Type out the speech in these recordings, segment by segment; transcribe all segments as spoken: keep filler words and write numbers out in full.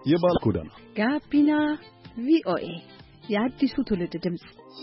የባለ ጎዳና ጋቢና ቪኦኤ የአዲሱ ትውልድ ድምጽ።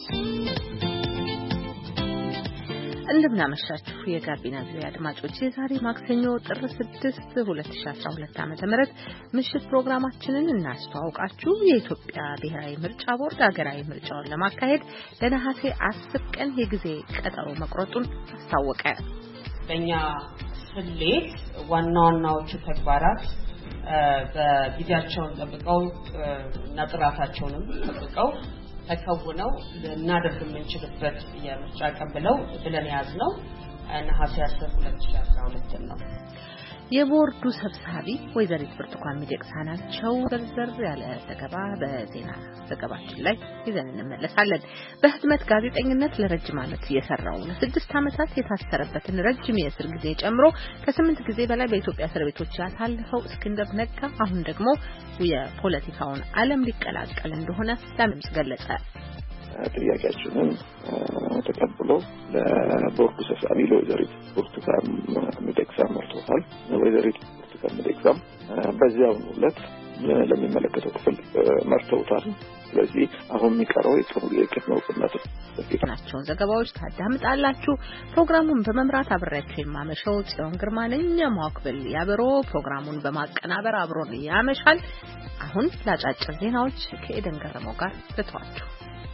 እንደምናመሻችሁ የጋቢና ቪኦኤ አድማጮች፣ የዛሬ ማክሰኞ ጥር ስድስት ሁለት ሺህ አስራ ሁለት ዓመተ ምህረት ምሽት ፕሮግራማችንን እናስተዋውቃችሁ። የኢትዮጵያ ብሔራዊ ምርጫ ቦርድ ሀገራዊ ምርጫውን ለማካሄድ ለነሐሴ አስር ቀን የጊዜ ቀጠሮ መቁረጡን አስታወቀ። በእኛ ስሌት ዋና ዋናዎቹ ተግባራት በጊዜያቸውን ጠብቀው እና ጥራታቸውንም ጠብቀው ተከውነው ልናደርግ የምንችልበት የምርጫ ቀን ብለው ብለን ያዝነው ነሐሴ አስር ሁለት ሺህ አስራ ሁለት ነው። የቦርዱ ሰብሳቢ ወይዘሪት ብርቱካን ሚደቅሳ ናቸው። ዝርዝር ያለ ዘገባ በዜና ዘገባችን ላይ ይዘን እንመለሳለን። በህትመት ጋዜጠኝነት ለረጅም ዓመት የሰራው ለስድስት ዓመታት የታሰረበትን ረጅም የእስር ጊዜ ጨምሮ ከስምንት ጊዜ በላይ በኢትዮጵያ እስር ቤቶች ያሳለፈው እስክንድር ነጋ አሁን ደግሞ የፖለቲካውን ዓለም ሊቀላቀል እንደሆነ ለምንጭ ገለጸ። ጥያቄያችንን ተቀብሎ ለቦርዱ ሰብሳቢ ለወይዘሪት ብርቱካን ሚደቅሳ መርቶታል። ወይዘሪት ብርቱካን ሚደቅሳ በዚያው ዕለት ለሚመለከተው ክፍል መርተውታል። ስለዚህ አሁን የሚቀረው የጥሩ የቅድመ እውቅና ናቸው። ዘገባዎች ታዳምጣላችሁ። ፕሮግራሙን በመምራት አብሬያችሁ የማመሸው ጽዮን ግርማ ነኝ። ማክበል ያበሮ ፕሮግራሙን በማቀናበር አብሮን ያመሻል። አሁን ለአጫጭር ዜናዎች ከኤደን ገረመው ጋር ልተዋችሁ።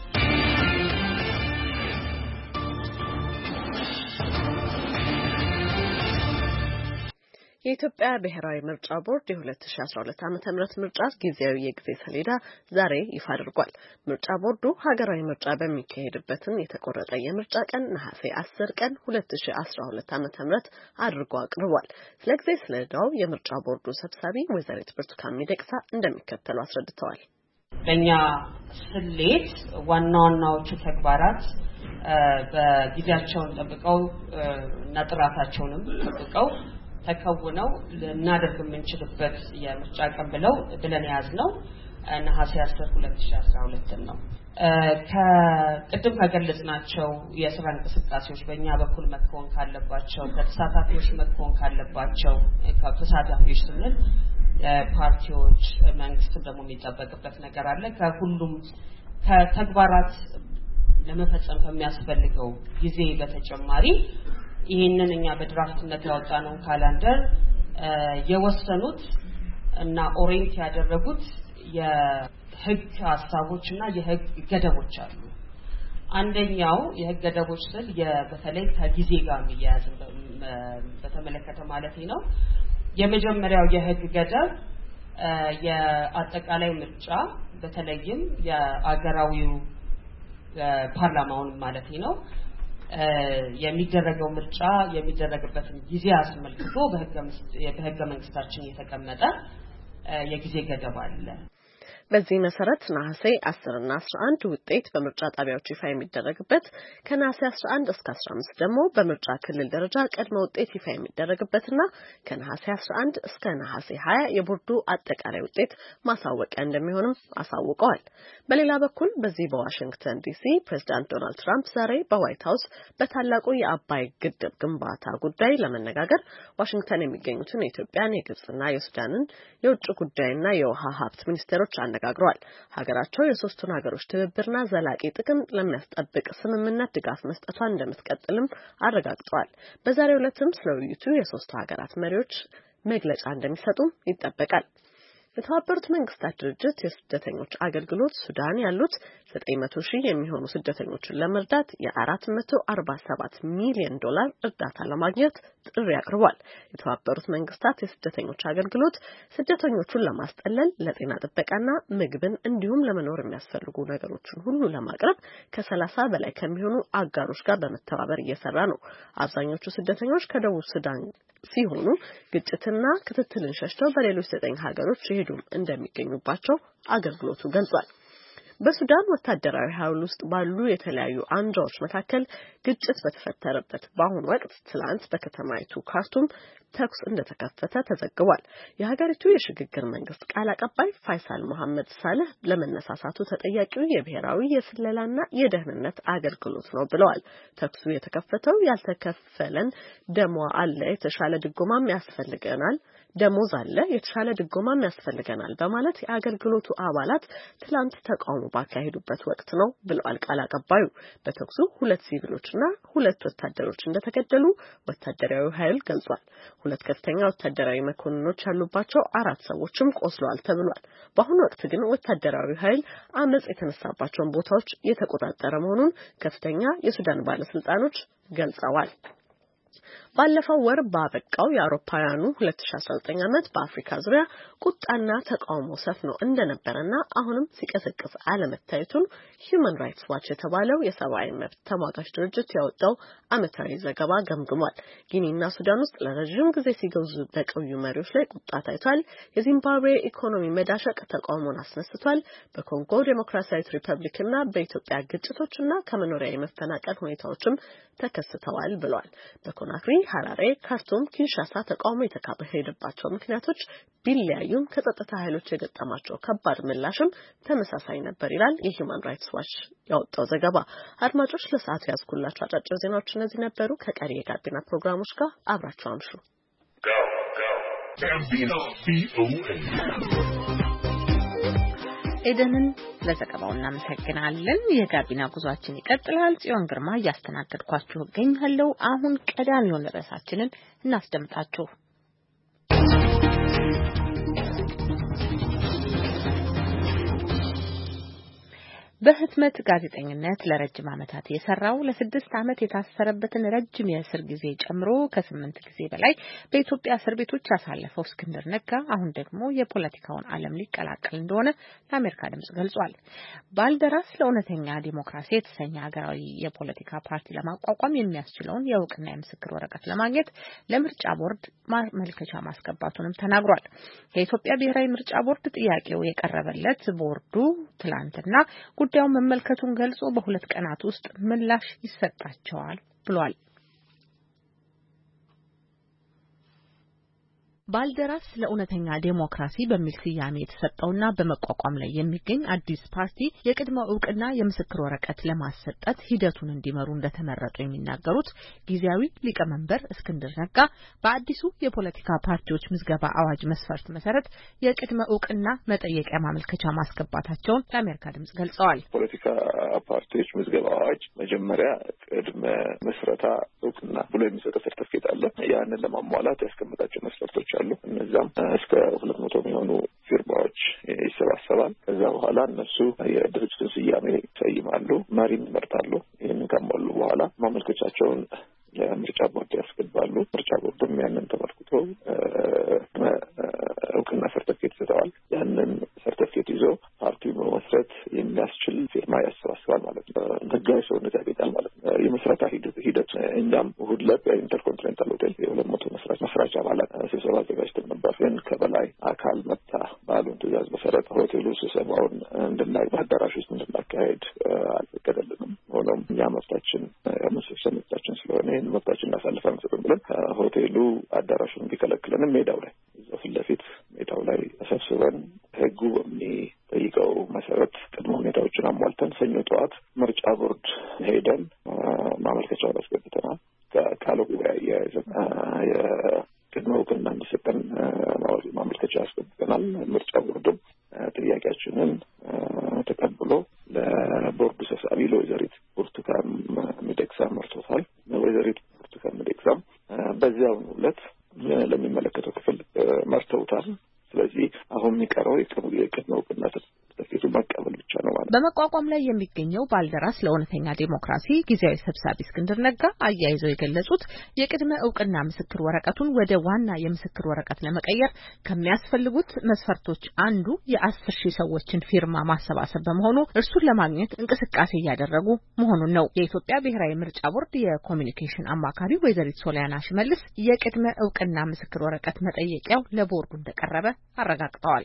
የኢትዮጵያ ብሔራዊ ምርጫ ቦርድ የ2012 ዓመተ ምህረት ምርጫ ጊዜያዊ የጊዜ ሰሌዳ ዛሬ ይፋ አድርጓል። ምርጫ ቦርዱ ሀገራዊ ምርጫ በሚካሄድበትን የተቆረጠ የምርጫ ቀን ነሐሴ አስር ቀን ሁለት ሺህ አስራ ሁለት ዓመተ ምህረት አድርጎ አቅርቧል። ስለ ጊዜ ሰሌዳው የምርጫ ቦርዱ ሰብሳቢ ወይዘሪት ብርቱካን ሚደቅሳ እንደሚከተለው አስረድተዋል። በእኛ ስሌት ዋና ዋናዎቹ ተግባራት በጊዜያቸውን ጠብቀው እና ጥራታቸውንም ጠብቀው ተከውነው ልናደርግ የምንችልበት የምርጫ ቀን ብለው ብለን ያዝነው ነሐሴ አስር ሁለት ሺህ አስራ ሁለት ነው። ከቅድም ከገለጽናቸው የስራ እንቅስቃሴዎች በእኛ በኩል መከወን ካለባቸው ከተሳታፊዎች መከወን ካለባቸው ከተሳታፊዎች ስንል ፓርቲዎች፣ መንግስትም ደግሞ የሚጠበቅበት ነገር አለ። ከሁሉም ከተግባራት ለመፈጸም ከሚያስፈልገው ጊዜ በተጨማሪ ይሄንን እኛ በድራፍትነት ያወጣነው ካላንደር የወሰኑት እና ኦሬንት ያደረጉት የህግ ሐሳቦችና የህግ ገደቦች አሉ። አንደኛው የህግ ገደቦች ስል በተለይ ከጊዜ ጋር የሚያያዝ በተመለከተ ማለት ነው። የመጀመሪያው የህግ ገደብ የአጠቃላይ ምርጫ በተለይም የአገራዊው ፓርላማውን ማለት ነው የሚደረገው ምርጫ የሚደረግበትን ጊዜ አስመልክቶ በህገ መንግስታችን የተቀመጠ የጊዜ ገደብ አለ። በዚህ መሰረት ነሐሴ አስር እና አስራ አንድ ውጤት በምርጫ ጣቢያዎች ይፋ የሚደረግበት፣ ከነሐሴ አስራ አንድ እስከ አስራ አምስት ደግሞ በምርጫ ክልል ደረጃ ቅድመ ውጤት ይፋ የሚደረግበትና ከነሐሴ አስራ አንድ እስከ ነሐሴ ሀያ የቦርዱ አጠቃላይ ውጤት ማሳወቂያ እንደሚሆንም አሳውቀዋል። በሌላ በኩል በዚህ በዋሽንግተን ዲሲ ፕሬዝዳንት ዶናልድ ትራምፕ ዛሬ በዋይት ሀውስ በታላቁ የአባይ ግድብ ግንባታ ጉዳይ ለመነጋገር ዋሽንግተን የሚገኙትን የኢትዮጵያን፣ የግብጽና የሱዳንን የውጭ ጉዳይና የውሃ ሀብት ሚኒስቴሮች አነጋግረዋል። ሀገራቸው የሶስቱን ሀገሮች ትብብርና ዘላቂ ጥቅም ለሚያስጠብቅ ስምምነት ድጋፍ መስጠቷን እንደምትቀጥልም አረጋግጠዋል። በዛሬው ዕለትም ስለ ውይይቱ የሶስቱ ሀገራት መሪዎች መግለጫ እንደሚሰጡም ይጠበቃል። የተባበሩት መንግስታት ድርጅት የስደተኞች አገልግሎት ሱዳን ያሉት ዘጠኝ መቶ ሺህ የሚሆኑ ስደተኞችን ለመርዳት የአራት መቶ አርባ ሰባት ሚሊዮን ዶላር እርዳታ ለማግኘት ጥሪ አቅርቧል። የተባበሩት መንግስታት የስደተኞች አገልግሎት ስደተኞቹን ለማስጠለል ለጤና ጥበቃና ምግብን እንዲሁም ለመኖር የሚያስፈልጉ ነገሮችን ሁሉ ለማቅረብ ከሰላሳ በላይ ከሚሆኑ አጋሮች ጋር በመተባበር እየሰራ ነው። አብዛኞቹ ስደተኞች ከደቡብ ሱዳን ሲሆኑ ግጭትና ክትትልን ሸሽተው በሌሎች ዘጠኝ ሀገሮች ይሄዱ እንደሚገኙባቸው አገልግሎቱ ገልጿል። በሱዳን ወታደራዊ ኃይል ውስጥ ባሉ የተለያዩ አንጃዎች መካከል ግጭት በተፈጠረበት በአሁኑ ወቅት ትላንት በከተማይቱ ካርቱም ተኩስ እንደተከፈተ ተዘግቧል። የሀገሪቱ የሽግግር መንግስት ቃል አቀባይ ፋይሳል መሐመድ ሳልህ ለመነሳሳቱ ተጠያቂው የብሔራዊ የስለላና የደህንነት አገልግሎት ነው ብለዋል። ተኩሱ የተከፈተው ያልተከፈለን ደሞ አለ፣ የተሻለ ድጎማም ያስፈልገናል ደሞዝ አለ የተሻለ ድጎማም ያስፈልገናል በማለት የአገልግሎቱ አባላት ትላንት ተቃውሞ ባካሄዱበት ወቅት ነው ብለዋል ቃል አቀባዩ። በተኩሱ ሁለት ሲቪሎችና ሁለት ወታደሮች እንደተገደሉ ወታደራዊ ኃይል ገልጿል። ሁለት ከፍተኛ ወታደራዊ መኮንኖች ያሉባቸው አራት ሰዎችም ቆስለዋል ተብሏል። በአሁኑ ወቅት ግን ወታደራዊ ኃይል አመጽ የተነሳባቸውን ቦታዎች የተቆጣጠረ መሆኑን ከፍተኛ የሱዳን ባለስልጣኖች ገልጸዋል። ባለፈው ወር ባበቃው የአውሮፓውያኑ ሁለት ሺህ አስራ ዘጠኝ ዓመት በአፍሪካ ዙሪያ ቁጣና ተቃውሞ ሰፍኖ እንደነበረና አሁንም ሲቀሰቅስ አለመታየቱን ሂዩማን ራይትስ ዋች የተባለው የሰብአዊ መብት ተሟጋች ድርጅት ያወጣው ዓመታዊ ዘገባ ገምግሟል። ጊኒና ሱዳን ውስጥ ለረጅም ጊዜ ሲገዙ በቆዩ መሪዎች ላይ ቁጣ ታይቷል። የዚምባብዌ ኢኮኖሚ መዳሸቅ ተቃውሞን አስነስቷል። በኮንጎ ዴሞክራሲያዊት ሪፐብሊክና በኢትዮጵያ ግጭቶችና ከመኖሪያ የመፈናቀል ሁኔታዎችም ተከስተዋል ብለዋል። በኮናክሪ ሐራሬ፣ ካርቱም፣ ኪንሻሳ ተቃውሞ የተካሄደባቸው ምክንያቶች ቢለያዩም ከጸጥታ ኃይሎች የገጠማቸው ከባድ ምላሽም ተመሳሳይ ነበር ይላል የሂውማን ራይትስ ዋች ያወጣው ዘገባ። አድማጮች ለሰዓቱ ያዝኩላችሁ አጫጭር ዜናዎች እነዚህ ነበሩ። ከቀሪ የጋቢና ፕሮግራሞች ጋር አብራችሁ አምሹ። ኤደንን ለዘገባው እናመሰግናለን። የጋቢና ጉዟችን ይቀጥላል። ጽዮን ግርማ እያስተናገድኳችሁ እገኛለሁ። አሁን ቀዳሚውን ርዕሳችንን እናስደምጣችሁ። በህትመት ጋዜጠኝነት ለረጅም ዓመታት የሰራው ለስድስት ዓመት የታሰረበትን ረጅም የእስር ጊዜ ጨምሮ ከስምንት ጊዜ በላይ በኢትዮጵያ እስር ቤቶች ያሳለፈው እስክንድር ነጋ አሁን ደግሞ የፖለቲካውን ዓለም ሊቀላቀል እንደሆነ ለአሜሪካ ድምጽ ገልጿል። ባልደራስ ለእውነተኛ ዲሞክራሲ የተሰኘ ሀገራዊ የፖለቲካ ፓርቲ ለማቋቋም የሚያስችለውን የእውቅና የምስክር ወረቀት ለማግኘት ለምርጫ ቦርድ ማመልከቻ ማስገባቱንም ተናግሯል። የኢትዮጵያ ብሔራዊ ምርጫ ቦርድ ጥያቄው የቀረበለት ቦርዱ ትላንትና ጉዳዩን መመልከቱን ገልጾ በሁለት ቀናት ውስጥ ምላሽ ይሰጣቸዋል ብሏል። ባልደራስ ለእውነተኛ ዴሞክራሲ በሚል ስያሜ የተሰጠውና በመቋቋም ላይ የሚገኝ አዲስ ፓርቲ የቅድመ እውቅና የምስክር ወረቀት ለማሰጠት ሂደቱን እንዲመሩ እንደተመረጡ የሚናገሩት ጊዜያዊ ሊቀመንበር እስክንድር ነጋ በአዲሱ የፖለቲካ ፓርቲዎች ምዝገባ አዋጅ መስፈርት መሰረት የቅድመ እውቅና መጠየቂያ ማመልከቻ ማስገባታቸውን ለአሜሪካ ድምጽ ገልጸዋል። ፖለቲካ ፓርቲዎች ምዝገባ አዋጅ መጀመሪያ ቅድመ መስረታ እውቅና ብሎ የሚሰጠው ሰርተፍኬት አለ። ያንን ለማሟላት ያስቀመጣቸው መስፈርቶች አሉ። እነዛም እስከ ሁለት መቶ የሚሆኑ ፊርማዎች ይሰባሰባል። ከዛ በኋላ እነሱ የድርጅቱን ስያሜ ይሰይማሉ፣ መሪም ይመርጣሉ። ይህንን ካሟሉ በኋላ ማመልከቻቸውን ለምርጫ ቦርድ ያስገባሉ። ምርጫ ቦርድም ያንን ተመልክቶ እውቅና ሰርተፍኬት ይሰጠዋል። ያንን ሰርተፍኬት ይዞ ፓርቲውን መመስረት የሚያስችል ፊርማ ያሰባስባል ማለት ነው። ህጋዊ ሰውነት ያገኛል ማለት ነው። የመስረታ ሂደት እኛም እሑድ ዕለት በኢንተርኮንቲኔንታል ሆቴል የሁለት መቶ መስራች መስራች አባላት ስብሰባ አዘጋጅተን ነበር። ግን ከበላይ አካል መጣ ባሉን ትዕዛዝ መሰረት ሆቴሉ ስብሰባውን እንድናይ በአዳራሽ ውስጥ እንድናካሄድ አልፈቀደልንም። ሆኖም እኛ መብታችን መሰብሰብ መብታችን ስለሆነ ይህን መብታችን እናሳልፍ አንሰጥም ብለን ሆቴሉ አዳራሹን እንዲከለክለንም ሜዳው ላይ እዛው ፊት ለፊት ሜዳው ላይ ተሰብስበን ህጉ በሚጠይቀው መሰረት ቅድመ ሁኔታዎችን አሟልተን ሰኞ ጠዋት ምርጫ ቦርድ ሄደን ማመልከቻውን አስገብተናል። ከቃሉ ጉባኤ ያያይዘን የቅድመ እውቅና እንዲሰጠን ማመልከቻ አስገብተናል። ምርጫ ቦርድም ጥያቄያችንን ተቀብሎ ለቦርዱ ሰብሳቢ ለወይዘሪት ብርቱካን ሚደቅሳ መርቶታል። ወይዘሪት ብርቱካን ሚደቅሳም በዚያው ዕለት ለሚመለከተው ክፍል መርተውታል። ስለዚህ አሁን የሚቀረው የቅድመ እውቅና ሰርተፍኬቱ መቀበል ብቻ ነው ማለት ነው። በመቋቋም ላይ የሚገኘው ባልደራስ ለእውነተኛ ዴሞክራሲ ጊዜያዊ ሰብሳቢ እስክንድር ነጋ አያይዘው የገለጹት የቅድመ እውቅና ምስክር ወረቀቱን ወደ ዋና የምስክር ወረቀት ለመቀየር ከሚያስፈልጉት መስፈርቶች አንዱ የአስር ሺህ ሰዎችን ፊርማ ማሰባሰብ በመሆኑ እርሱን ለማግኘት እንቅስቃሴ እያደረጉ መሆኑን ነው። የኢትዮጵያ ብሔራዊ ምርጫ ቦርድ የኮሚኒኬሽን አማካሪ ወይዘሪት ሶሊያና ሽመልስ የቅድመ እውቅና ምስክር ወረቀት መጠየቂያው ለቦርዱ እንደቀረበ አረጋግጠዋል። ያው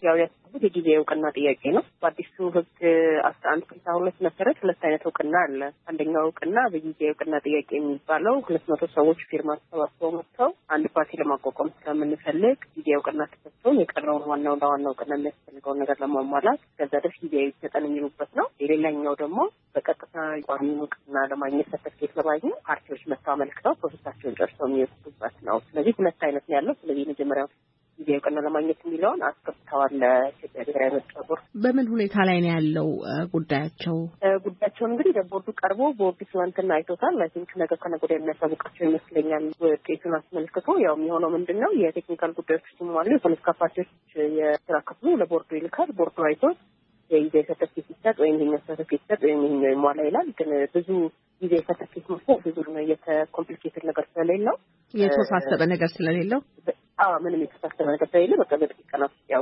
የሚያቀርቡት የጊዜ እውቅና ጥያቄ ነው። በአዲሱ ህግ አስራ አንድ ስልሳ ሁለት መሰረት ሁለት አይነት እውቅና አለ። አንደኛው እውቅና በጊዜ እውቅና ጥያቄ የሚባለው ሁለት መቶ ሰዎች ፊርማ ተሰባስበው መጥተው አንድ ፓርቲ ለማቋቋም ስለምንፈልግ ጊዜ እውቅና ተሰጥቶን የቀረውን ዋናው ለዋናው እውቅና የሚያስፈልገውን ነገር ለማሟላት ከዛ ድረስ ጊዜ ይሰጠን የሚሉበት ነው። ሌላኛው ደግሞ በቀጥታ ቋሚ እውቅና ለማግኘት ሰርተፍኬት ለማግኘት ፓርቲዎች መጥተው አመልክተው ፕሮሰሳቸውን ጨርሰው የሚወስዱበት ነው። ስለዚህ ሁለት አይነት ነው ያለው። ስለዚህ መጀመሪያው ጊዜ እውቅና ለማግኘት የሚለውን አስገብተዋል ለኢትዮጵያ ብሔራዊ ምርጫ ቦርድ። በምን ሁኔታ ላይ ነው ያለው ጉዳያቸው? ጉዳያቸውን እንግዲህ ለቦርዱ ቀርቦ ቦርዱ ትናንትና አይቶታል። አይ ቲንክ ነገ ከነገ ወዲያ የሚያሳውቃቸው ይመስለኛል። ውጤቱን አስመልክቶ ያው የሚሆነው ምንድን ነው የቴክኒካል ጉዳዮች ሲሟሉ የፖለቲካ ፓርቲዎች የስራ ክፍሉ ለቦርዱ ይልካል። ቦርዱ አይቶት የጊዜ ሰርተፍኬት ሲሰጥ ወይም ይሄኛው ሰርተፍኬት ሲሰጥ ወይም ይሄኛው ይሟላ ይላል። ግን ብዙ ጊዜ ሰርተፍኬት መስጠት ብዙ የተኮምፕሊኬትድ ነገር ስለሌለው የተወሳሰበ ነገር ስለሌለው አዎ ምንም የተሳሰበ ነገር ስለሌለ በቃ በጥቂት ቀናት ያው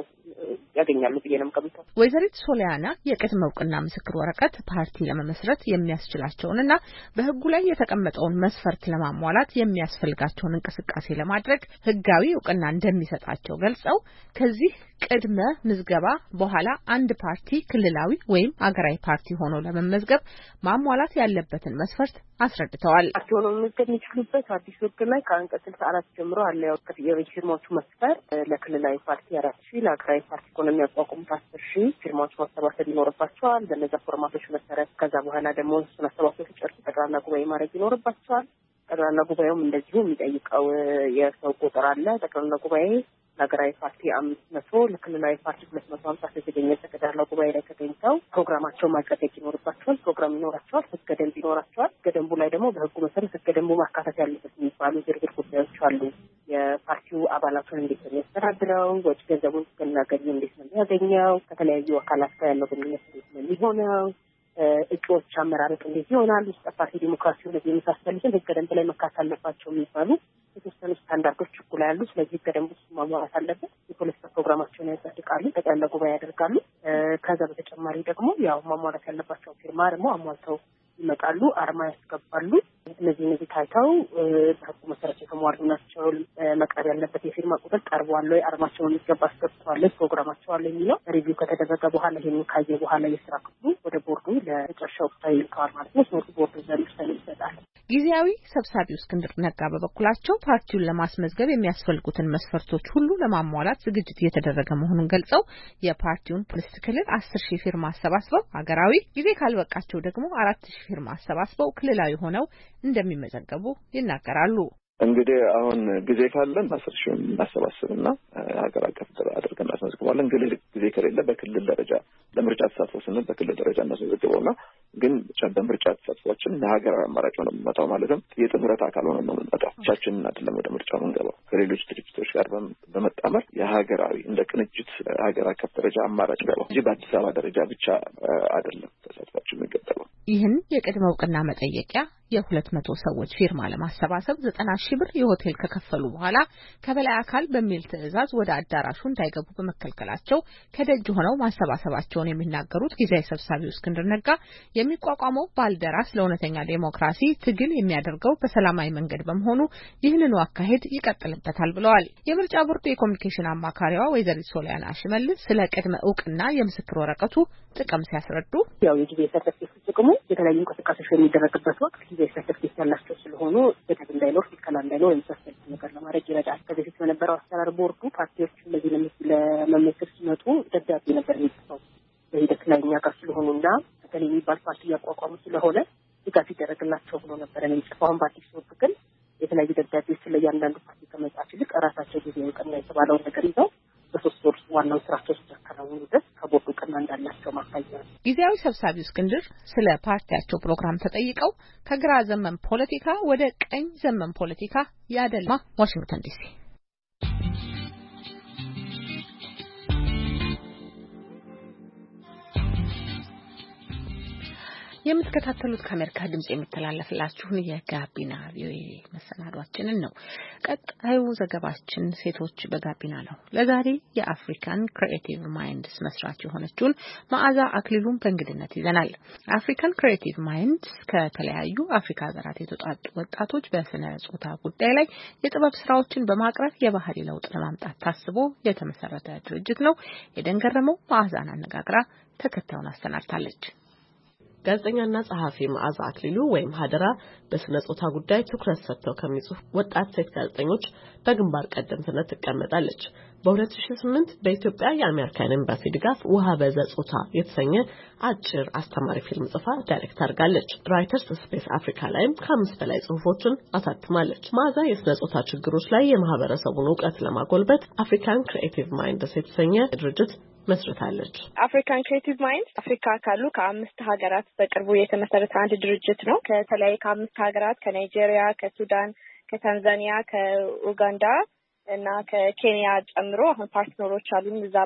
ያገኛሉ ብዬ ነው የምገምተው። ወይዘሪት ሶሊያና የቅድመ እውቅና ምስክር ወረቀት ፓርቲ ለመመስረት የሚያስችላቸውንና በህጉ ላይ የተቀመጠውን መስፈርት ለማሟላት የሚያስፈልጋቸውን እንቅስቃሴ ለማድረግ ህጋዊ እውቅና እንደሚሰጣቸው ገልጸው ከዚህ ቅድመ ምዝገባ በኋላ አንድ ፓርቲ ክልላዊ ወይም አገራዊ ፓርቲ ሆኖ ለመመዝገብ ማሟላት ያለበትን መስፈርት አስረድተዋል። ፓርቲ ሆኖ መመዝገብ የሚችሉበት አዲስ ህግ ላይ ከአንቀጽ ስልሳ አራት ጀምሮ አለ። ያው የፊርማዎቹ መስፈርት ለክልላዊ ፓርቲ አራት ሺህ ለአገራዊ ፓርቲ ሆኖ የሚያቋቁሙት አስር ሺህ ፊርማዎች ማሰባሰብ ይኖርባቸዋል። በእነዛ ፎርማቶች መሰረት ከዛ በኋላ ደግሞ እሱን አሰባሰብ ሲጨርሱ ጠቅላላ ጉባኤ ማድረግ ይኖርባቸዋል። ጠቅላላ ጉባኤውም እንደዚሁ የሚጠይቀው የሰው ቁጥር አለ። ጠቅላላ ጉባኤ ለሀገራዊ ፓርቲ አምስት መቶ ለክልላዊ ፓርቲ ሁለት መቶ ሀምሳ የተገኘ ጠቅላላ ጉባኤ ላይ ተገኝተው ፕሮግራማቸውን ማጸደቅ ይኖርባቸዋል። ፕሮግራም ይኖራቸዋል። ህገ ደንብ ይኖራቸዋል። ህገ ደንቡ ላይ ደግሞ በህጉ መሰረት ህገ ደንቡ ማካተት ያለበት የሚባሉ ዝርዝር ጉዳዮች አሉ። የፓርቲው አባላቱን እንዴት ነው የሚያስተዳድረው? ወጪ ገንዘቡን ስናገኝ እንዴት ነው የሚያገኘው? ከተለያዩ አካላት ጋር ያለው ግንኙነት እንዴት ነው የሚሆነው? እጩዎች አመራረጥ እንዴት ይሆናል? ውስጥ ፓርቲ ዲሞክራሲ እንደዚህ የመሳሰሉትን ህገ ደንብ ላይ መካተት አለባቸው የሚባሉ የተወሰኑ ስታንዳርዶች ህጉ ላይ ያሉ። ስለዚህ ህገ ደንቡ ማሟላት አለበት። የፖለቲካ ፕሮግራማቸውን ያጸድቃሉ፣ ጠቅላላ ጉባኤ ያደርጋሉ። ከዛ በተጨማሪ ደግሞ ያው ማሟላት ያለባቸው ፊርማ ደግሞ አሟልተው ይመጣሉ፣ አርማ ያስገባሉ። እነዚህ እነዚህ ታይተው በህጉ መሰረት የተሟሉ ናቸው። መቅረብ ያለበት የፊርማ ቁጥር ቀርቧል ወይ፣ አርማቸውን የሚገባ አስገብተዋል፣ ፕሮግራማቸው አለ የሚለው ሪቪው ከተደረገ በኋላ ይሄን ካየ በኋላ የስራ ክፍሉ ወደ ቦርዱ ለመጨረሻ ውሳኔ ይልካል ማለት ነው። ሶስት ቦርዱ ዘንድ ውሳኔ ይሰጣል። ጊዜያዊ ሰብሳቢው እስክንድር ነጋ በበኩላቸው ፓርቲውን ለማስመዝገብ የሚያስፈልጉትን መስፈርቶች ሁሉ ለማሟላት ዝግጅት እየተደረገ መሆኑን ገልጸው የፓርቲውን ፖለቲካ ክልል አስር ሺህ ፊርማ አሰባስበው ሀገራዊ ጊዜ ካልበቃቸው ደግሞ አራት ሺህ ፊርማ አሰባስበው ክልላዊ ሆነው እንደሚመዘገቡ ይናገራሉ። እንግዲህ አሁን ጊዜ ካለን አስር ሺህ እናሰባስብና ሀገር አቀፍ አድርገን እናስመዝግባለን። ግን ጊዜ ከሌለ በክልል ደረጃ ለምርጫ ተሳትፎ ስንል በክልል ደረጃ እናስመዘግበውና ግን በምርጫ ተሳትፎችን ለሀገራዊ አማራጭ ነው የምንመጣው። ማለትም የጥምረት አካል ሆነ ነው የምንመጣው። ብቻችንን አይደለም ወደ ምርጫው የምንገባው። ከሌሎች ድርጅቶች ጋር በመጣመር የሀገራዊ እንደ ቅንጅት ሀገር አቀፍ ደረጃ አማራጭ ገባው እንጂ በአዲስ አበባ ደረጃ ብቻ አይደለም ተሳትፏችን የሚገጠለው። ይህን የቅድመ እውቅና መጠየቂያ የሁለት መቶ ሰዎች ፊርማ ለማሰባሰብ ዘጠና ሺህ ብር የሆቴል ከከፈሉ በኋላ ከበላይ አካል በሚል ትዕዛዝ ወደ አዳራሹ እንዳይገቡ በመከልከላቸው ከደጅ ሆነው ማሰባሰባቸውን የሚናገሩት ጊዜያዊ ሰብሳቢው እስክንድር ነጋ የሚቋቋመው ባልደራስ ለእውነተኛ ዴሞክራሲ ትግል የሚያደርገው በሰላማዊ መንገድ በመሆኑ ይህንኑ አካሄድ ይቀጥልበታል ብለዋል። የምርጫ ቦርዱ የኮሚኒኬሽን አማካሪዋ ወይዘሪት ሶሊያና ሽመልስ ስለ ቅድመ እውቅና የምስክር ወረቀቱ ጥቅም ሲያስረዱ ያው የጊዜ ሰርተፍኬት ጥቅሙ የተለያዩ እንቅስቃሴዎች የሚደረግበት ወቅት ጊዜ ሰርተፍኬት ያላቸው ስለሆኑ ገደብ እንዳይኖር ፊስካል እንዳይኖር የሚሳሰል ነገር ለማድረግ ይረዳል። ከዚህ በፊት በነበረው አሰራር ቦርዱ ፓርቲዎች እንደዚህ ለመመዝገብ ሲመጡ ደብዳቤ ነበር የሚጽፈው በሂደት ላይ እኛ ጋር ስለሆኑና በተለይ የሚባል ፓርቲ እያቋቋሙ ስለሆነ ድጋፍ ይደረግላቸው ብሎ ነበር የሚጽፈው። አሁን በአዲስ ወቅት ግን የተለያዩ ደብዳቤዎች ስለ እያንዳንዱ ፓርቲ ከመጻፍ ይልቅ ራሳቸው ጊዜ እውቅና የተባለውን ነገር ይዘው በሶስት ወር ዋናው ስራቸው ሲያከናውኑ ድረስ ከቦርዱ እውቅና እንዳላቸው ማሳያ ነው። ጊዜያዊ ሰብሳቢው እስክንድር ስለ ፓርቲያቸው ፕሮግራም ተጠይቀው ከግራ ዘመን ፖለቲካ ወደ ቀኝ ዘመን ፖለቲካ ያደላ ዋሽንግተን ዲሲ የምትከታተሉት ከአሜሪካ ድምጽ የሚተላለፍላችሁን የጋቢና ቪኦኤ መሰናዷችንን ነው። ቀጣዩ ዘገባችን ሴቶች በጋቢና ነው። ለዛሬ የአፍሪካን ክሪኤቲቭ ማይንድስ መስራች የሆነችውን መዓዛ አክሊሉን በእንግድነት ይዘናል። አፍሪካን ክሪኤቲቭ ማይንድስ ከተለያዩ አፍሪካ ሀገራት የተውጣጡ ወጣቶች በስነ ጾታ ጉዳይ ላይ የጥበብ ስራዎችን በማቅረብ የባህሪ ለውጥ ለማምጣት ታስቦ የተመሰረተ ድርጅት ነው። የደንገረመው መዓዛን አነጋግራ ተከታዩን አሰናድታለች። ጋዜጠኛና ጸሐፊ መዓዛ አክሊሉ ወይም ሀደራ በስነ ጾታ ጉዳይ ትኩረት ሰጥተው ከሚጽፉ ወጣት ሴት ጋዜጠኞች በግንባር ቀደምትነት ትቀመጣለች። በ2008 በኢትዮጵያ የአሜሪካን ኤምባሲ ድጋፍ ውሃ በዘ ጾታ የተሰኘ አጭር አስተማሪ ፊልም ጽፋ ዳይሬክት አድርጋለች። ራይተርስ ስፔስ አፍሪካ ላይም ከአምስት በላይ ጽሁፎችን አሳትማለች። መዓዛ የስነ ጾታ ችግሮች ላይ የማህበረሰቡን እውቀት ለማጎልበት አፍሪካን ክሪኤቲቭ ማይንድስ የተሰኘ ድርጅት መስርታለች። አፍሪካን ክሪኤቲቭ ማይንድስ አፍሪካ ካሉ ከአምስት ሀገራት በቅርቡ የተመሰረተ አንድ ድርጅት ነው። ከተለያዩ ከአምስት ሀገራት ከናይጄሪያ፣ ከሱዳን፣ ከታንዛኒያ፣ ከኡጋንዳ እና ከኬንያ ጨምሮ አሁን ፓርትነሮች አሉን እዛ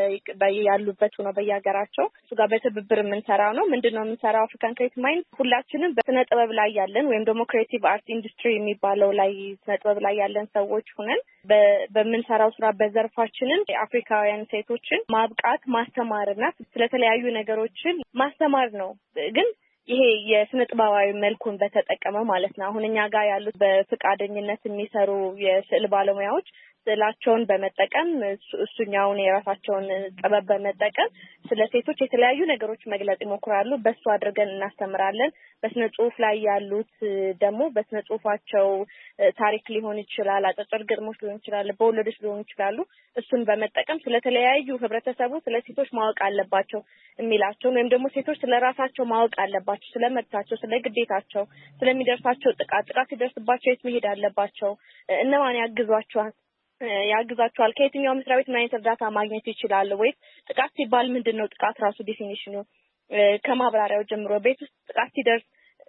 በያሉበት ሆኖ በየሀገራቸው እሱ ጋር በትብብር የምንሰራው ነው። ምንድነው የምንሰራው? አፍሪካን ክሪኤቲቭ ማይንድ ሁላችንም በስነ ጥበብ ላይ ያለን ወይም ደግሞ ክሪኤቲቭ አርት ኢንዱስትሪ የሚባለው ላይ ስነ ጥበብ ላይ ያለን ሰዎች ሆነን በምንሰራው ስራ በዘርፋችንን የአፍሪካውያን ሴቶችን ማብቃት ማስተማርና ስለተለያዩ ነገሮችን ማስተማር ነው። ግን ይሄ የስነ ጥበባዊ መልኩን በተጠቀመ ማለት ነው። አሁን እኛ ጋር ያሉት በፍቃደኝነት የሚሰሩ የስዕል ባለሙያዎች ስዕላቸውን በመጠቀም እሱኛውን የራሳቸውን ጥበብ በመጠቀም ስለ ሴቶች የተለያዩ ነገሮች መግለጽ ይሞክራሉ። በሱ አድርገን እናስተምራለን። በስነ ጽሁፍ ላይ ያሉት ደግሞ በስነ ጽሁፋቸው ታሪክ ሊሆን ይችላል፣ አጫጭር ግጥሞች ሊሆን ይችላል፣ በወለዶች ሊሆን ይችላሉ። እሱን በመጠቀም ስለተለያዩ ህብረተሰቡ ስለ ሴቶች ማወቅ አለባቸው የሚላቸው ወይም ደግሞ ሴቶች ስለራሳቸው ማወቅ አለባቸው፣ ስለመብታቸው፣ ስለግዴታቸው፣ ስለሚደርሳቸው ጥቃት ጥቃት ሲደርስባቸው የት መሄድ አለባቸው፣ እነማን ያግዟቸዋል ያግዛቸዋል ከየትኛው መስሪያ ቤት ምን አይነት እርዳታ ማግኘት ይችላል ወይስ ጥቃት ሲባል ምንድነው ጥቃት ራሱ ዴፊኒሽኑ ከማብራሪያው ጀምሮ ቤት ውስጥ ጥቃት ሲደርስ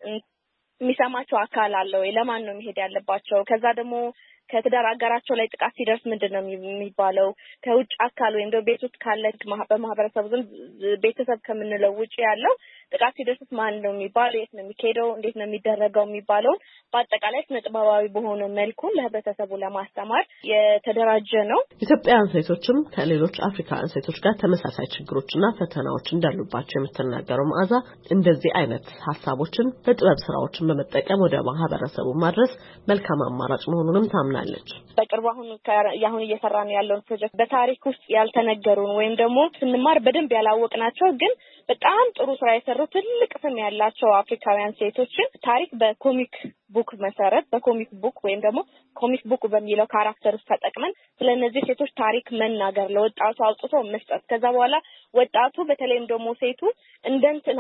የሚሰማቸው አካል አለ ወይ ለማን ነው መሄድ ያለባቸው ከዛ ደግሞ ከትዳር አጋራቸው ላይ ጥቃት ሲደርስ ምንድነው የሚባለው ከውጭ አካል ወይም ደግሞ ቤት ውስጥ ካለ በማህበረሰቡ ዘንድ ቤተሰብ ከምንለው ውጪ ያለው ጥቃት ሲደርስ ማን ነው የሚባለው የት ነው የሚካሄደው እንዴት ነው የሚደረገው የሚባለው በአጠቃላይ ስነ ጥበባዊ በሆነ መልኩ ለህብረተሰቡ ለማስተማር የተደራጀ ነው። ኢትዮጵያውያን ሴቶችም ከሌሎች አፍሪካውያን ሴቶች ጋር ተመሳሳይ ችግሮችና ፈተናዎች እንዳሉባቸው የምትናገረው መዓዛ እንደዚህ አይነት ሀሳቦችን በጥበብ ስራዎችን በመጠቀም ወደ ማህበረሰቡ ማድረስ መልካም አማራጭ መሆኑንም ታምናለች። በቅርቡ አሁን ያሁን እየሰራን ያለው ፕሮጀክት በታሪክ ውስጥ ያልተነገሩን ወይም ደግሞ ስንማር በደንብ ያላወቅናቸው ግን በጣም ጥሩ ስራ የሰሩ ትልቅ ስም ያላቸው አፍሪካውያን ሴቶችን ታሪክ በኮሚክ ቡክ መሰረት በኮሚክ ቡክ ወይም ደግሞ ኮሚክ ቡክ በሚለው ካራክተር ውስጥ ተጠቅመን ስለነዚህ ሴቶች ታሪክ መናገር ለወጣቱ አውጥቶ መስጠት ከዛ በኋላ ወጣቱ በተለይም ደግሞ ሴቱ እንደንትና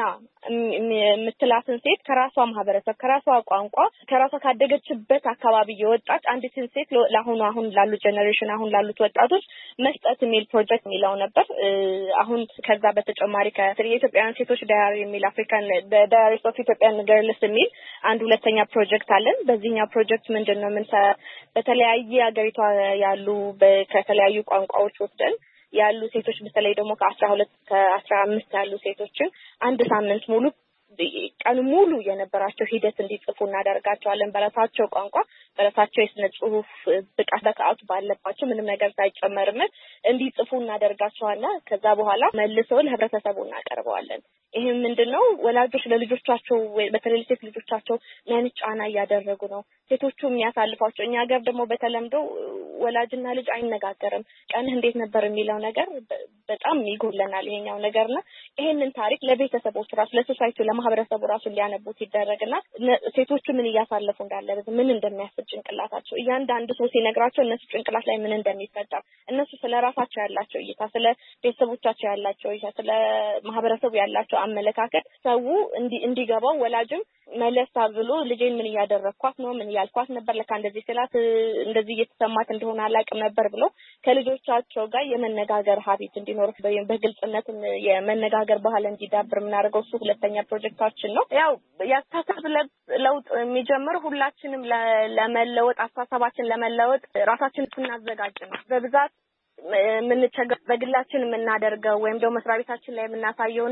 የምትላትን ሴት ከራሷ ማህበረሰብ ከራሷ ቋንቋ ከራሷ ካደገችበት አካባቢ የወጣች አንዲትን ሴት ለአሁኑ አሁን ላሉ ጄኔሬሽን አሁን ላሉት ወጣቶች መስጠት የሚል ፕሮጀክት የሚለው ነበር። አሁን ከዛ በተጨማሪ ከኢትዮጵያውያን ሴቶች ዳያሪ የሚል አፍሪካን ዳያሪ ኦፍ ኢትዮጵያን ገርልስ የሚል አንድ ሁለተኛ ፕሮጀክት አለን። በዚህኛው ፕሮጀክት ምንድነው ምን በተለያየ ሀገሪቷ ያሉ ከተለያዩ ቋንቋዎች ወስደን ያሉ ሴቶች በተለይ ደግሞ ከአስራ ሁለት ከአስራ አምስት ያሉ ሴቶችን አንድ ሳምንት ሙሉ ቀን ሙሉ የነበራቸው ሂደት እንዲጽፉ እናደርጋቸዋለን። በራሳቸው ቋንቋ በራሳቸው የስነ ጽሁፍ ብቃት በሰዓቱ ባለባቸው ምንም ነገር ሳይጨመርበት እንዲጽፉ እናደርጋቸዋለን። ከዛ በኋላ መልሰው ለህብረተሰቡ እናቀርበዋለን። ይሄም ምንድነው ወላጆች ለልጆቻቸው በተለይ ሴት ልጆቻቸው ምን ጫና እያደረጉ ነው ሴቶቹ የሚያሳልፏቸው እኛ ሀገር ደግሞ በተለምዶ ወላጅና ልጅ አይነጋገርም ቀን እንዴት ነበር የሚለው ነገር በጣም ይጎለናል ይሄኛው ነገርና ይሄንን ታሪክ ለቤተሰቦች ራስ ለሶሳይቲ ለማህበረሰቡ ራሱ ሊያነቡት ይደረግና ሴቶቹ ምን እያሳለፉ እንዳለ ምን እንደሚያስብ ጭንቅላታቸው እያንዳንዱ ሰው ሲነግራቸው እነሱ ጭንቅላት ላይ ምን እንደሚፈጠር እነሱ ስለራሳቸው ያላቸው እይታ ስለ ቤተሰቦቻቸው ያላቸው እይታ ስለ ማህበረሰቡ ያላቸው አመለካከት ሰው እንዲገባው ወላጅም መለስ ብሎ ልጄን ምን እያደረኳት ነው ምን ያልኳት ነበር ለካ እንደዚህ ስላት እንደዚህ እየተሰማት እንደሆነ አላቅም ነበር ብሎ ከልጆቻቸው ጋር የመነጋገር ሀቢት እንዲኖር በግልጽነት የመነጋገር ባህል እንዲዳብር ምናደርገው እሱ ሁለተኛ ፕሮጀክታችን ነው። ያው ያስተሳሰብ ለውጥ የሚጀምር ሁላችንም ለመለወጥ አስተሳሰባችን ለመለወጥ ራሳችንን ስናዘጋጅ ነው። በብዛት ምን ቸገር በግላችን የምናደርገው ወይም ደግሞ መስሪያ ቤታችን ላይ የምናሳየውና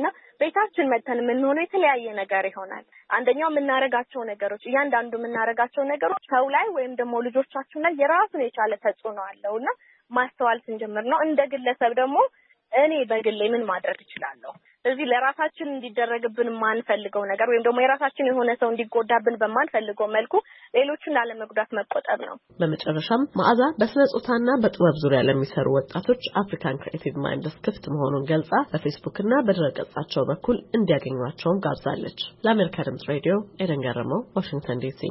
ቤታችን መተን ምን ሆነ የተለያየ ነገር ይሆናል አንደኛው የምናረጋቸው ነገሮች እያንዳንዱ የምናረጋቸው ነገሮች ሰው ላይ ወይም ደግሞ ልጆቻችን ላይ የራሱን የቻለ ተጽዕኖ አለውና ማስተዋል ስንጀምር ነው እንደ ግለሰብ ደግሞ እኔ በግሌ ምን ማድረግ እችላለሁ ስለዚህ ለራሳችን እንዲደረግብን ማንፈልገው ነገር ወይም ደግሞ የራሳችን የሆነ ሰው እንዲጎዳብን በማንፈልገው መልኩ ሌሎችን ላለመጉዳት መቆጠብ ነው በመጨረሻም መዓዛ በስነ ጾታና በጥበብ ዙሪያ ለሚሰሩ ወጣቶች አፍሪካን ክሬቲቭ ማይንድስ ክፍት መሆኑን ገልጻ በፌስቡክና በድረገጻቸው በኩል እንዲያገኟቸው ጋብዛለች ለአሜሪካ ድምጽ ሬዲዮ ኤደን ገረመው ዋሽንግተን ዲሲ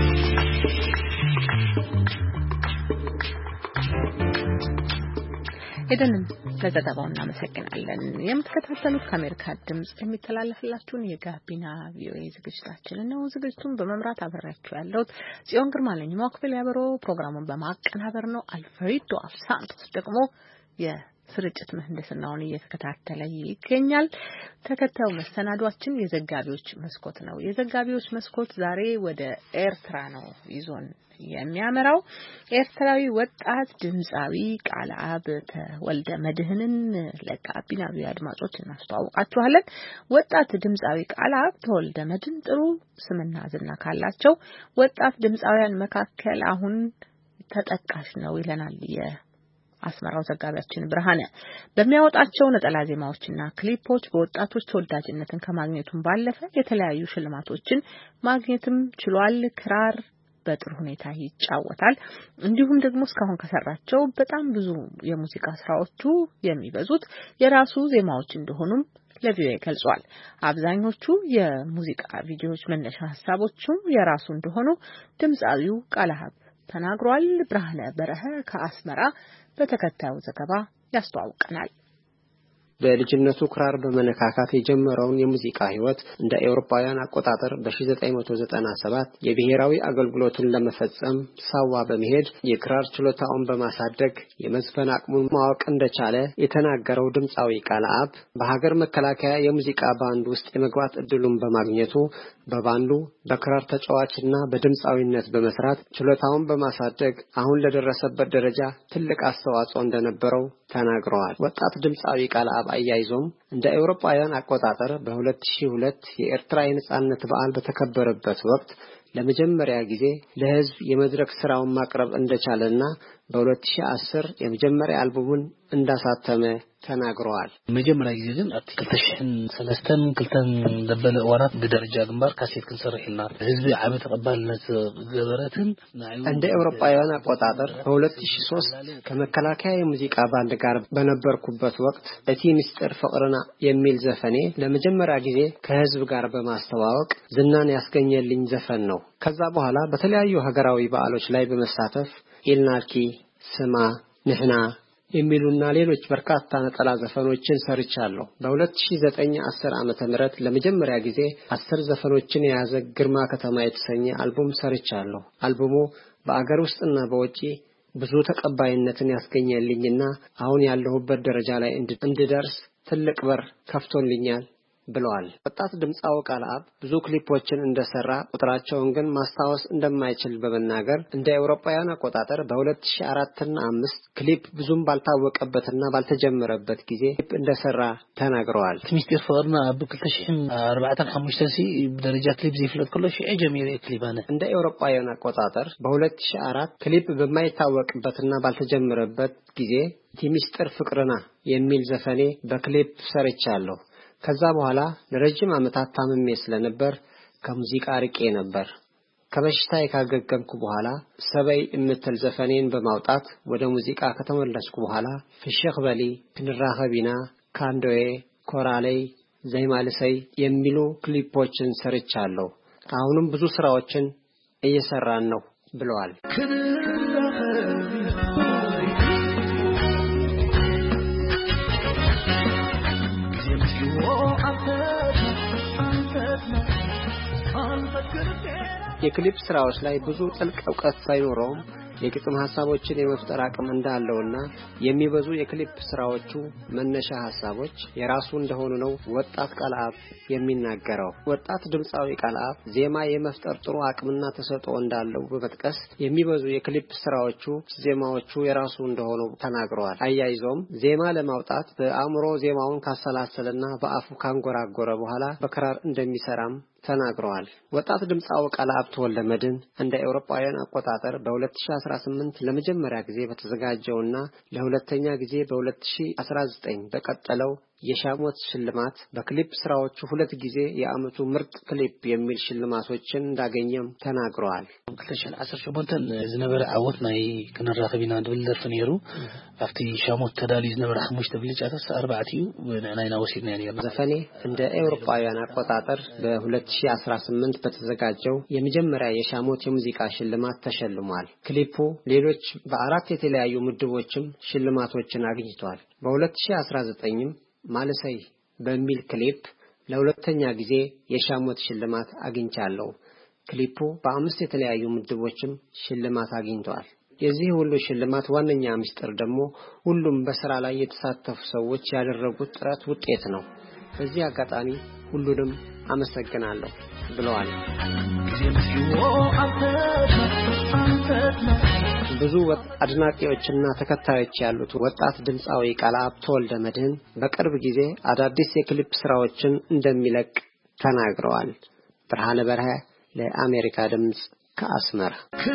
ኤደንም ለዘገባው እናመሰግናለን የምትከታተሉት ከአሜሪካ ድምጽ የሚተላለፍላችሁን የጋቢና ቪኦኤ ዝግጅታችንን ነው ዝግጅቱን በመምራት አብሬያችሁ ያለሁት ጽዮን ግርማ ነኝ ሞክቢል ያበሮ ፕሮግራሙን በማቀናበር ነው አልፍሬዶ ሳንቶስ ደግሞ የስርጭት ምህንድስናውን እየተከታተለ ይገኛል ተከታዩ መሰናዷችን የዘጋቢዎች መስኮት ነው የዘጋቢዎች መስኮት ዛሬ ወደ ኤርትራ ነው ይዞን የሚያመራው ኤርትራዊ ወጣት ድምጻዊ ቃልአብ ተወልደ መድህንን ለጋቢናዊ አድማጮች እናስተዋውቃችኋለን ወጣት ድምጻዊ ቃልአብ ተወልደ መድህን ጥሩ ስምና ዝና ካላቸው ወጣት ድምጻውያን መካከል አሁን ተጠቃሽ ነው ይለናል የአስመራው ዘጋቢያችን ብርሃነ በሚያወጣቸው ነጠላ ዜማዎችና ክሊፖች በወጣቶች ተወዳጅነትን ከማግኘቱም ባለፈ የተለያዩ ሽልማቶችን ማግኘትም ችሏል ክራር በጥሩ ሁኔታ ይጫወታል እንዲሁም ደግሞ እስካሁን ከሰራቸው በጣም ብዙ የሙዚቃ ስራዎቹ የሚበዙት የራሱ ዜማዎች እንደሆኑም ለቪኦኤ ገልጿል አብዛኞቹ የሙዚቃ ቪዲዮዎች መነሻ ሐሳቦቹም የራሱ እንደሆኑ ድምጻዊው ቃልአብ ተናግሯል ብርሃነ በረሀ ከአስመራ በተከታዩ ዘገባ ያስተዋውቀናል በልጅነቱ ክራር በመነካካት የጀመረውን የሙዚቃ ህይወት እንደ አውሮፓውያን አቆጣጠር በ1997 የብሔራዊ አገልግሎቱን ለመፈጸም ሳዋ በመሄድ የክራር ችሎታውን በማሳደግ የመዝፈን አቅሙን ማወቅ እንደቻለ የተናገረው ድምጻዊ ቃልአብ በሀገር መከላከያ የሙዚቃ ባንድ ውስጥ የመግባት እድሉን በማግኘቱ በባንዱ በክራር ተጫዋችና በድምጻዊነት በመስራት ችሎታውን በማሳደግ አሁን ለደረሰበት ደረጃ ትልቅ አስተዋጽኦ እንደነበረው ተናግረዋል ወጣት ድምጻዊ ቃልአብ አያይዞም እንደ አውሮፓውያን አቆጣጠር በ2002 የኤርትራ የነጻነት በዓል በተከበረበት ወቅት ለመጀመሪያ ጊዜ ለህዝብ የመድረክ ስራውን ማቅረብ እንደቻለና በ2010 የመጀመሪያ አልበሙን እንዳሳተመ ተናግረዋል መጀመሪያ ጊዜ ግን አርቲክል ሰለስተን ክልተን ደበለ ወራት በደረጃ ግንባር ካሴት ክንሰርሕልና ህዝብ ዓመ ተቀባልነት ገበረትን እንደ አውሮፓውያን አቆጣጠር በ2003 ከመከላከያ የሙዚቃ ባንድ ጋር በነበርኩበት ወቅት እቲ ምስጢር ፍቅርና የሚል ዘፈኔ ለመጀመሪያ ጊዜ ከህዝብ ጋር በማስተዋወቅ ዝናን ያስገኘልኝ ዘፈን ነው ከዛ በኋላ በተለያዩ ሀገራዊ በዓሎች ላይ በመሳተፍ ኢልናልኪ ስማ ንህና የሚሉና ሌሎች በርካታ ነጠላ ዘፈኖችን ሰርቻለሁ በ2009 10 ዓመተ ምህረት ለመጀመሪያ ጊዜ አስር ዘፈኖችን የያዘ ግርማ ከተማ የተሰኘ አልበም ሰርቻለሁ አልበሙ በአገር ውስጥና በውጪ ብዙ ተቀባይነትን ያስገኘልኝና አሁን ያለሁበት ደረጃ ላይ እንድደርስ ትልቅ በር ከፍቶልኛል ብለዋል ወጣት ድምጻው ቃልአብ ብዙ ክሊፖችን እንደሰራ ቁጥራቸውን ግን ማስታወስ እንደማይችል በመናገር እንደ አውሮፓውያን አቆጣጠር በ2004 እና አምስት ክሊፕ ብዙም ባልታወቀበትና ባልተጀመረበት ጊዜ እንደሰራ ተናግረዋል ምስጢር ፍቅርና በ2004 ሲ በደረጃ ክሊፕ ዝፍለጥ ከሎ ሺ ጀሚሪ ክሊባነ እንደ አውሮፓውያን አቆጣጠር በ2004 ክሊፕ በማይታወቅበትና ባልተጀመረበት ጊዜ ምስጢር ፍቅርና የሚል ዘፈኔ በክሊፕ ሰርቻለሁ ከዛ በኋላ ለረጅም ዓመታት ታምሜ ስለነበር ከሙዚቃ ርቄ ነበር ከበሽታዬ ካገገምኩ በኋላ ሰበይ እምትል ዘፈኔን በማውጣት ወደ ሙዚቃ ከተመለስኩ በኋላ ፍሽኽ በሊ ክንራኸቢና ካንዶዬ ኮራሌይ ዘይማልሰይ የሚሉ ክሊፖችን ሰርቻለሁ አሁንም ብዙ ስራዎችን እየሰራን ነው ብለዋል የክሊፕ ስራዎች ላይ ብዙ ጥልቅ ዕውቀት ሳይኖረውም የግጥም ሐሳቦችን የመፍጠር አቅም እንዳለውና የሚበዙ የክሊፕ ስራዎቹ መነሻ ሐሳቦች የራሱ እንደሆኑ ነው ወጣት ቃልአብ የሚናገረው። ወጣት ድምጻዊ ቃልአብ ዜማ የመፍጠር ጥሩ አቅምና ተሰጥኦ እንዳለው በመጥቀስ የሚበዙ የክሊፕ ስራዎቹ ዜማዎቹ የራሱ እንደሆኑ ተናግረዋል። አያይዞም ዜማ ለማውጣት በአእምሮ ዜማውን ካሰላሰለና በአፉ ካንጎራጎረ በኋላ በክራር እንደሚሰራም ተናግረዋል። ወጣት ድምጻዊ ቃልአብ ተወልደመድን እንደ አውሮፓውያን አቆጣጠር በ2018 ለመጀመሪያ ጊዜ በተዘጋጀውና ለሁለተኛ ጊዜ በ2019 በቀጠለው የሻሞት ሽልማት በክሊፕ ስራዎቹ ሁለት ጊዜ የአመቱ ምርጥ ክሊፕ የሚል ሽልማቶችን እንዳገኘም ተናግረዋል። ክለሽን አስር ሸሞንተን ዝነበረ አወት ናይ ከነራኸቢና ድብልደር ፈነሩ አፍቲ ሻሞት ተዳሊ ዝነበረ خمسة ብልጫታስ አርባዕቲው ወናይና ወሲድና ያኔ ዘፈኔ እንደ አውሮፓውያን አቆጣጠር በ2018 በተዘጋጀው የመጀመሪያ የሻሞት የሙዚቃ ሽልማት ተሸልሟል። ክሊፑ ሌሎች በአራት የተለያዩ ምድቦችም ሽልማቶችን አግኝቷል። በ2019ም ማለሰይ በሚል ክሊፕ ለሁለተኛ ጊዜ የሻሞት ሽልማት አግኝቻለሁ። ክሊፑ በአምስት የተለያዩ ምድቦችም ሽልማት አግኝቷል። የዚህ ሁሉ ሽልማት ዋነኛ ምስጢር ደግሞ ሁሉም በስራ ላይ የተሳተፉ ሰዎች ያደረጉት ጥረት ውጤት ነው። በዚህ አጋጣሚ ሁሉንም አመሰግናለሁ ብለዋል። ብዙ አድናቂዎችና ተከታዮች ያሉት ወጣት ድምጻዊ ቃልአብ ተወልደመድን በቅርብ ጊዜ አዳዲስ የክሊፕ ስራዎችን እንደሚለቅ ተናግረዋል። ብርሃነ በርሀ ለአሜሪካ ድምጽ ከአስመራ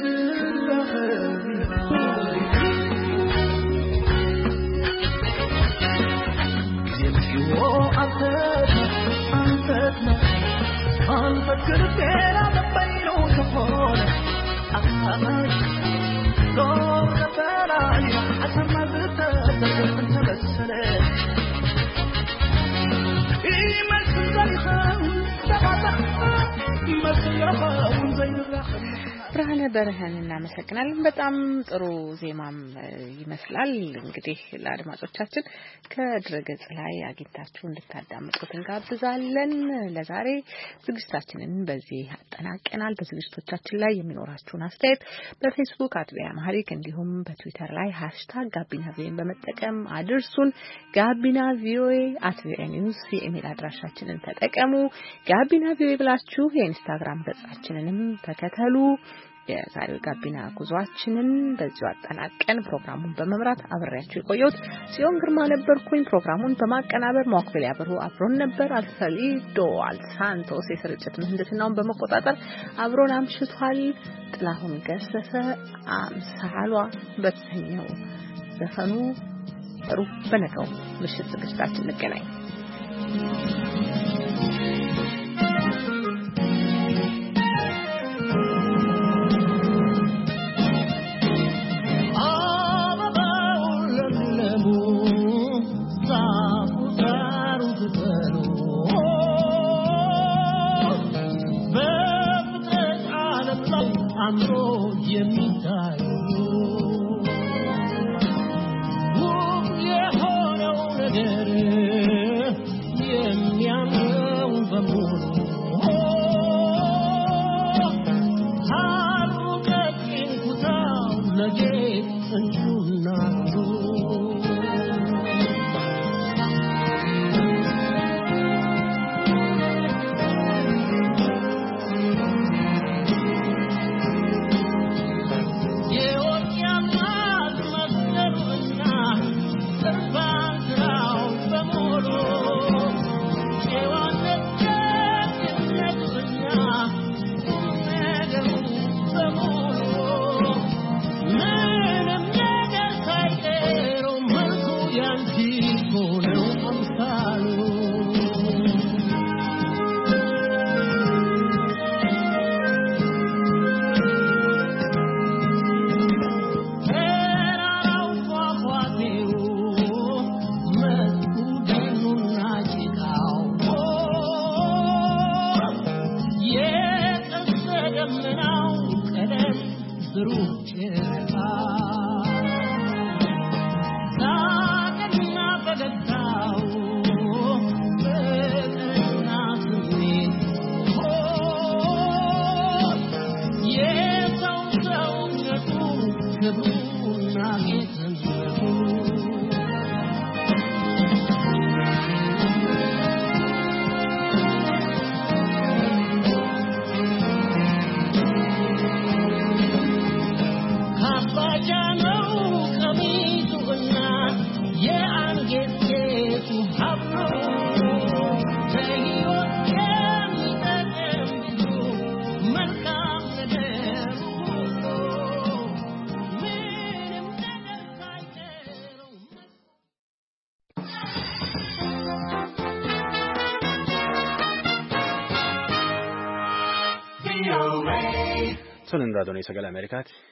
ብርሃነ በርሀን እናመሰግናለን። በጣም ጥሩ ዜማም ይመስላል። እንግዲህ ለአድማጮቻችን ከድረገጽ ላይ አግኝታችሁ እንድታዳምጡት እንጋብዛለን። ለዛሬ ዝግጅታችንን በዚህ አጠናቀናል። በዝግጅቶቻችን ላይ የሚኖራችሁን አስተያየት በፌስቡክ አትቢያ ማህሪክ እንዲሁም በትዊተር ላይ ሃሽታግ ጋቢና ቪኦኤን በመጠቀም አድርሱን። ጋቢና ቪኦኤ አት ቪኦኤ ኒውስ የኢሜል አድራሻችንን ተጠቀሙ። ጋቢና ቪኦኤ ብላችሁ የኢንስታግራም ገጻችንንም ተከተሉ። የዛሬው ጋቢና ጉዟችንን በዚሁ አጠናቀን ፕሮግራሙን በመምራት አብሬያችሁ የቆየሁት ጽዮን ግርማ ነበርኩኝ። ፕሮግራሙን በማቀናበር ሞክቢል ያብሩ አብሮን ነበር። አልፈሊዶ አልሳንቶስ የስርጭት ምህንድስናውን በመቆጣጠር አብሮን አምሽቷል። ጥላሁን ገሰሰ አምሳሏ በተሰኘው ዘፈኑ ጥሩ በነገው ምሽት ዝግጅታችን እንገናኝ። Yeah. Sono in ragione Sagale Americati.